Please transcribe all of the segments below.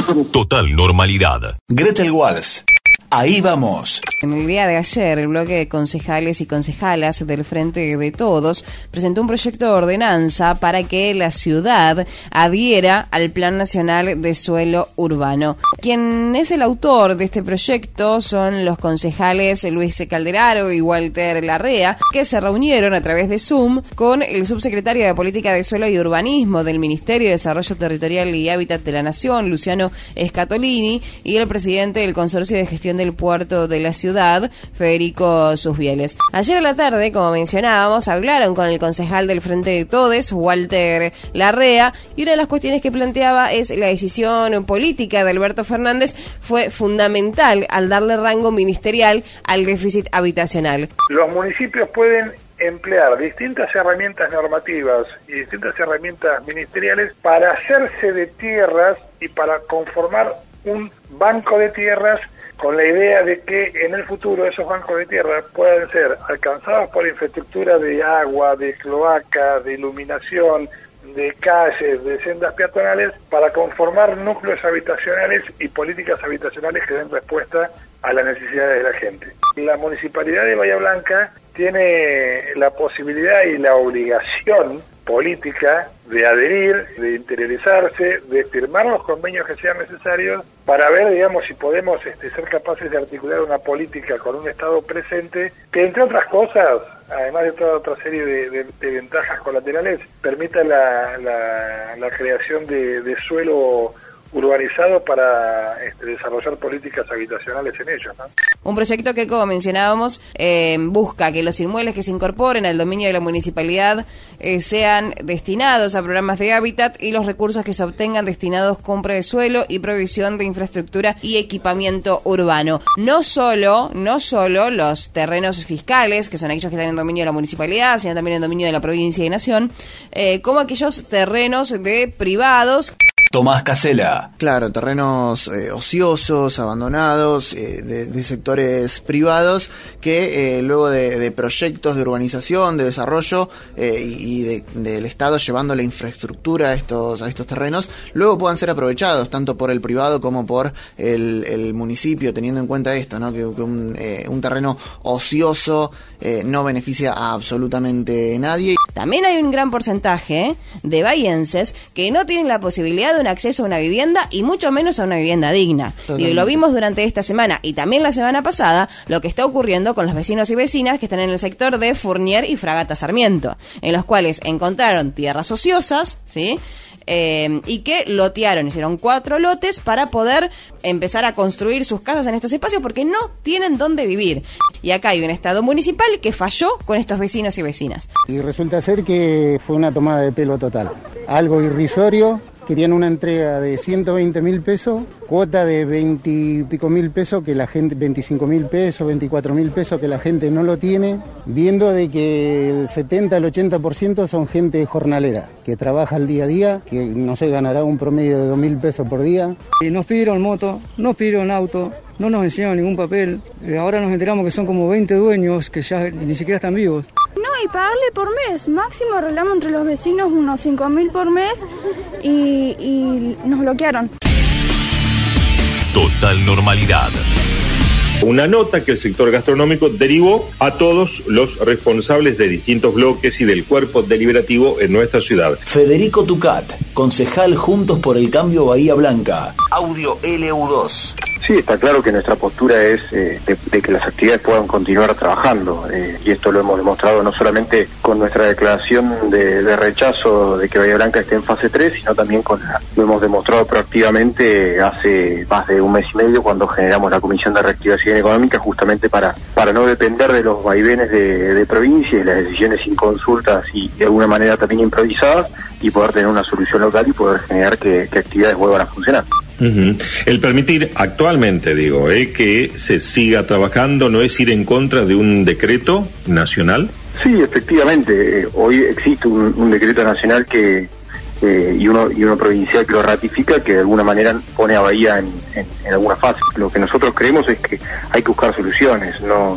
Total normalidad. Gretel Walls. Ahí vamos. En el día de ayer, el bloque de concejales y concejalas del Frente de Todos presentó un proyecto de ordenanza para que la ciudad adhiera al Plan Nacional de Suelo Urbano. Quien es el autor de este proyecto son los concejales Luis Calderaro y Walter Larrea, que se reunieron a través de Zoom con el subsecretario de Política de Suelo y Urbanismo del Ministerio de Desarrollo Territorial y Hábitat de la Nación, Luciano Scatolini, y el presidente del Consorcio de Gestión del Puerto de la Ciudad, Federico Susbieles. Ayer a la tarde, como mencionábamos, hablaron con el concejal del Frente de Todos, Walter Larrea, y una de las cuestiones que planteaba es la decisión política de Alberto Fernández fue fundamental al darle rango ministerial al déficit habitacional. Los municipios pueden emplear distintas herramientas normativas y distintas herramientas ministeriales para hacerse de tierras y para conformar un banco de tierras, con la idea de que en el futuro esos bancos de tierra puedan ser alcanzados por infraestructura de agua, de cloaca, de iluminación, de calles, de sendas peatonales, para conformar núcleos habitacionales y políticas habitacionales que den respuesta a las necesidades de la gente. La Municipalidad de Bahía Blanca tiene la posibilidad y la obligación política de adherir, de interiorizarse, de firmar los convenios que sean necesarios para ver, digamos, si podemos ser capaces de articular una política con un Estado presente que, entre otras cosas, además de toda otra serie de ventajas colaterales, permita la creación de suelo urbanizado para desarrollar políticas habitacionales en ellos, ¿no? Un proyecto que, como mencionábamos, busca que los inmuebles que se incorporen al dominio de la municipalidad sean destinados a programas de hábitat y los recursos que se obtengan destinados a compra de suelo y provisión de infraestructura y equipamiento urbano. No solo los terrenos fiscales, que son aquellos que están en dominio de la municipalidad, sino también en dominio de la provincia y nación, como aquellos terrenos de privados. Tomás Casella. Claro, terrenos ociosos, abandonados, de sectores privados que luego de proyectos de urbanización, de desarrollo y del Estado llevando la infraestructura a estos terrenos, luego puedan ser aprovechados tanto por el privado como por el municipio, teniendo en cuenta esto, ¿no? Que un terreno ocioso no beneficia a absolutamente nadie. También hay un gran porcentaje de bahienses que no tienen la posibilidad de un acceso a una vivienda y mucho menos a una vivienda digna. Y lo vimos durante esta semana y también la semana pasada, lo que está ocurriendo con los vecinos y vecinas que están en el sector de Fournier y Fragata Sarmiento, en los cuales encontraron tierras ociosas, ¿sí? Y que lotearon, hicieron 4 lotes para poder empezar a construir sus casas en estos espacios porque no tienen dónde vivir. Y acá hay un Estado municipal que falló con estos vecinos y vecinas. Y resulta ser que fue una tomada de pelo total. Algo irrisorio. Querían una entrega de 120.000 pesos, cuota de 20 y pico mil pesos, que la gente, 25.000 pesos, 24.000 pesos, que la gente no lo tiene, viendo de que el 70 al 80% son gente jornalera, que trabaja el día a día, que no sé, ganará un promedio de 2.000 pesos por día. Y nos pidieron moto, nos pidieron auto, no nos enseñaron ningún papel, ahora nos enteramos que son como 20 dueños que ya ni siquiera están vivos. No, y pagarle por mes, máximo arreglamos entre los vecinos unos 5.000 por mes y nos bloquearon. Total normalidad. Una nota que el sector gastronómico derivó a todos los responsables de distintos bloques y del cuerpo deliberativo en nuestra ciudad. Federico Tucat, concejal Juntos por el Cambio Bahía Blanca. Audio LU2. Sí, está claro que nuestra postura es de que las actividades puedan continuar trabajando y esto lo hemos demostrado no solamente con nuestra declaración de rechazo de que Bahía Blanca esté en fase 3, sino también lo hemos demostrado proactivamente hace más de un mes y medio cuando generamos la Comisión de Reactivación Económica justamente para no depender de los vaivenes de provincia y las decisiones sin consultas y de alguna manera también improvisadas y poder tener una solución local y poder generar que actividades vuelvan a funcionar. Uh-huh. El permitir actualmente, que se siga trabajando no es ir en contra de un decreto nacional. Sí, efectivamente, hoy existe un decreto nacional y uno provincial que lo ratifica, que de alguna manera pone a Bahía en alguna fase. Lo que nosotros creemos es que hay que buscar soluciones, no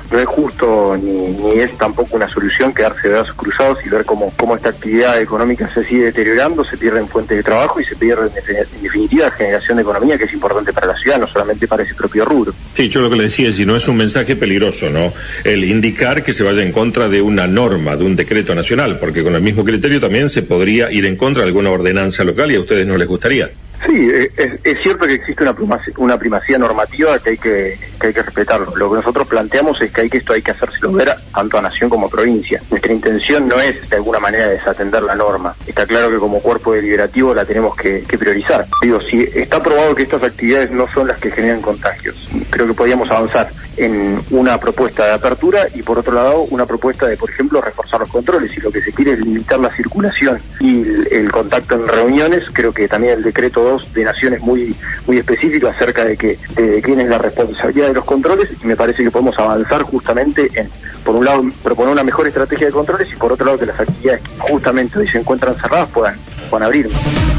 no es justo ni es tampoco una solución quedarse de brazos cruzados y ver cómo esta actividad económica se sigue deteriorando, se pierden fuentes de trabajo y se pierde en definitiva generación de economía, que es importante para la ciudad, no solamente para ese propio rubro. Sí, yo lo que le decía es si no es un mensaje peligroso, ¿no? El indicar que se vaya en contra de una norma, de un decreto nacional, porque con el mismo criterio también se podría ir en contra de alguna ordenanza local y a ustedes no les gustaría. Sí, es cierto que existe una primacía normativa que hay que respetarlo. Lo que nosotros planteamos es que esto hay que hacérselo ver tanto a nación como a provincia. Nuestra intención no es de alguna manera desatender la norma. Está claro que como cuerpo deliberativo la tenemos que priorizar. Digo, si está probado que estas actividades no son las que generan contagios, creo que podríamos avanzar en una propuesta de apertura y por otro lado una propuesta de, por ejemplo, reforzar los controles. Si lo que se quiere es limitar la circulación y el contacto en reuniones, creo que también el decreto 2 de Nación es muy específico acerca de quién es la responsabilidad de los controles, y me parece que podemos avanzar justamente en, por un lado, proponer una mejor estrategia de controles y por otro lado que las actividades que justamente hoy se encuentran cerradas puedan abrir.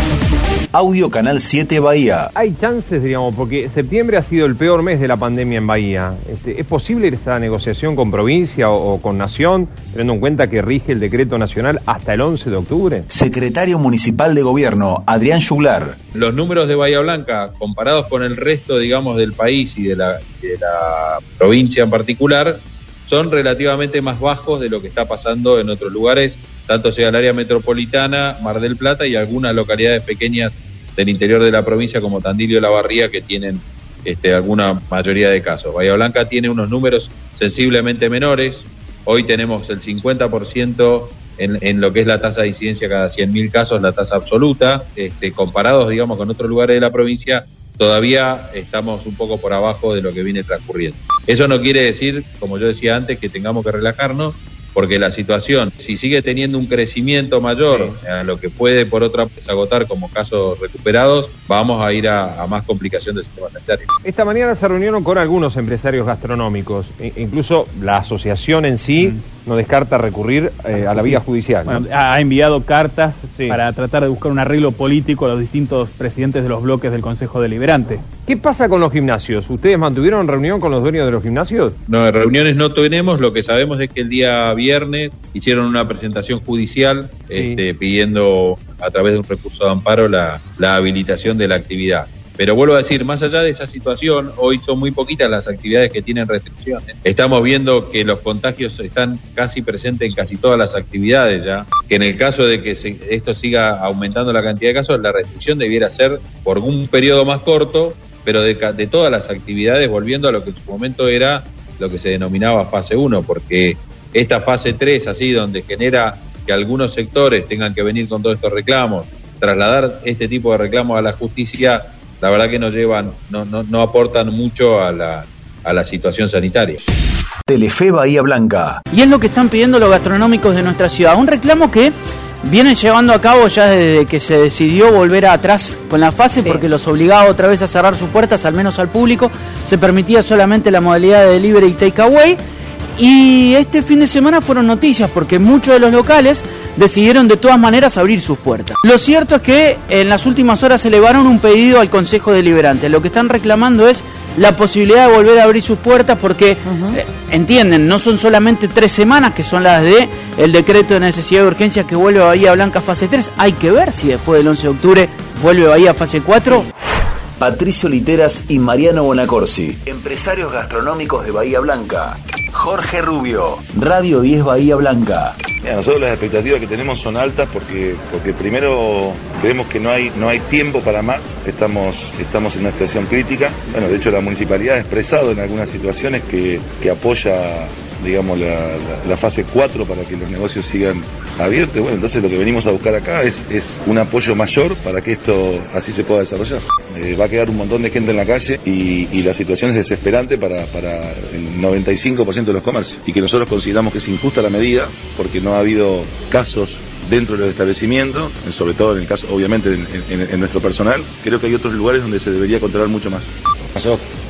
Audio Canal 7 Bahía. Hay chances, digamos, porque septiembre ha sido el peor mes de la pandemia en Bahía. ¿Es posible esta negociación con provincia o con nación, teniendo en cuenta que rige el decreto nacional hasta el 11 de octubre? Secretario Municipal de Gobierno, Adrián Juglar. Los números de Bahía Blanca, comparados con el resto, digamos, del país y de la provincia en particular, son relativamente más bajos de lo que está pasando en otros lugares, tanto sea el área metropolitana, Mar del Plata y algunas localidades pequeñas del interior de la provincia como Tandil y Olavarría, que tienen alguna mayoría de casos. Bahía Blanca tiene unos números sensiblemente menores. Hoy tenemos el 50% en lo que es la tasa de incidencia cada 100.000 casos, la tasa absoluta. Comparados, digamos, con otros lugares de la provincia, todavía estamos un poco por abajo de lo que viene transcurriendo. Eso no quiere decir, como yo decía antes, que tengamos que relajarnos, porque la situación, si sigue teniendo un crecimiento mayor a lo que puede por otra vez agotar como casos recuperados, vamos a ir a más complicación del sistema sanitario. Esta mañana se reunieron con algunos empresarios gastronómicos, incluso la asociación en sí no descarta recurrir a la vía judicial. Bueno, ha enviado cartas para tratar de buscar un arreglo político a los distintos presidentes de los bloques del Consejo Deliberante. ¿Qué pasa con los gimnasios? ¿Ustedes mantuvieron reunión con los dueños de los gimnasios? No, reuniones no tenemos. Lo que sabemos es que el día viernes hicieron una presentación judicial pidiendo a través de un recurso de amparo la habilitación de la actividad. Pero vuelvo a decir, más allá de esa situación, hoy son muy poquitas las actividades que tienen restricciones. Estamos viendo que los contagios están casi presentes en casi todas las actividades ya, que en el caso de que esto siga aumentando la cantidad de casos, la restricción debiera ser por un periodo más corto, pero de todas las actividades, volviendo a lo que en su momento era lo que se denominaba fase 1, porque esta fase 3, así, donde genera que algunos sectores tengan que venir con todos estos reclamos, trasladar este tipo de reclamos a la justicia, la verdad que no aportan mucho a la situación sanitaria. Telefe Bahía Blanca. Y es lo que están pidiendo los gastronómicos de nuestra ciudad, un reclamo que vienen llevando a cabo ya desde que se decidió volver atrás con la fase, porque los obligaba otra vez a cerrar sus puertas, al menos al público, se permitía solamente la modalidad de delivery y takeaway. Y este fin de semana fueron noticias porque muchos de los locales decidieron de todas maneras abrir sus puertas. Lo cierto es que en las últimas horas elevaron un pedido al Consejo Deliberante. Lo que están reclamando es la posibilidad de volver a abrir sus puertas porque, entienden, no son solamente 3 semanas que son las de el decreto de necesidad de urgencia que vuelve a Bahía Blanca fase 3. Hay que ver si después del 11 de octubre vuelve Bahía fase 4. Patricio Literas y Mariano Bonacorsi, empresarios gastronómicos de Bahía Blanca. Jorge Rubio, Radio 10 Bahía Blanca. Mira, nosotros las expectativas que tenemos son altas porque primero creemos que no hay tiempo para más, estamos en una situación crítica. Bueno, de hecho la municipalidad ha expresado en algunas situaciones que apoya, digamos, la fase 4 para que los negocios sigan abiertos. Bueno, entonces lo que venimos a buscar acá es un apoyo mayor para que esto así se pueda desarrollar. Va a quedar un montón de gente en la calle y la situación es desesperante para el 95% de los comercios, y que nosotros consideramos que es injusta la medida porque no ha habido casos dentro de los establecimientos, sobre todo en el caso, obviamente, en nuestro personal. Creo que hay otros lugares donde se debería controlar mucho más. Nosotros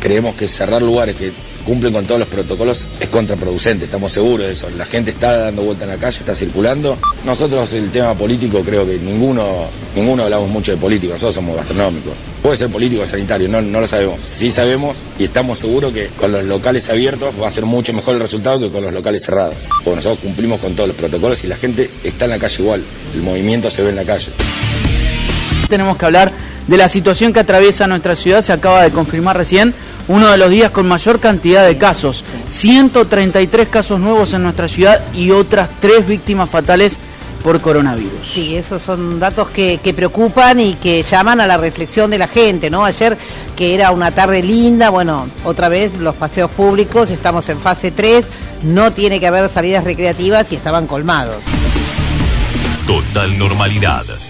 creemos que cerrar lugares que cumplen con todos los protocolos es contraproducente, estamos seguros de eso. La gente está dando vuelta en la calle, está circulando. Nosotros el tema político creo que ninguno hablamos mucho de político, nosotros somos gastronómicos. Puede ser político o sanitario, no lo sabemos. Sí sabemos y estamos seguros que con los locales abiertos va a ser mucho mejor el resultado que con los locales cerrados. Porque nosotros cumplimos con todos los protocolos y la gente está en la calle igual, el movimiento se ve en la calle. Tenemos que hablar de la situación que atraviesa nuestra ciudad. Se acaba de confirmar recién uno de los días con mayor cantidad de casos. 133 casos nuevos en nuestra ciudad y otras 3 víctimas fatales por coronavirus. Sí, esos son datos que preocupan y que llaman a la reflexión de la gente, ¿no? Ayer, que era una tarde linda, bueno, otra vez los paseos públicos, estamos en fase 3, no tiene que haber salidas recreativas y estaban colmados. Total normalidad.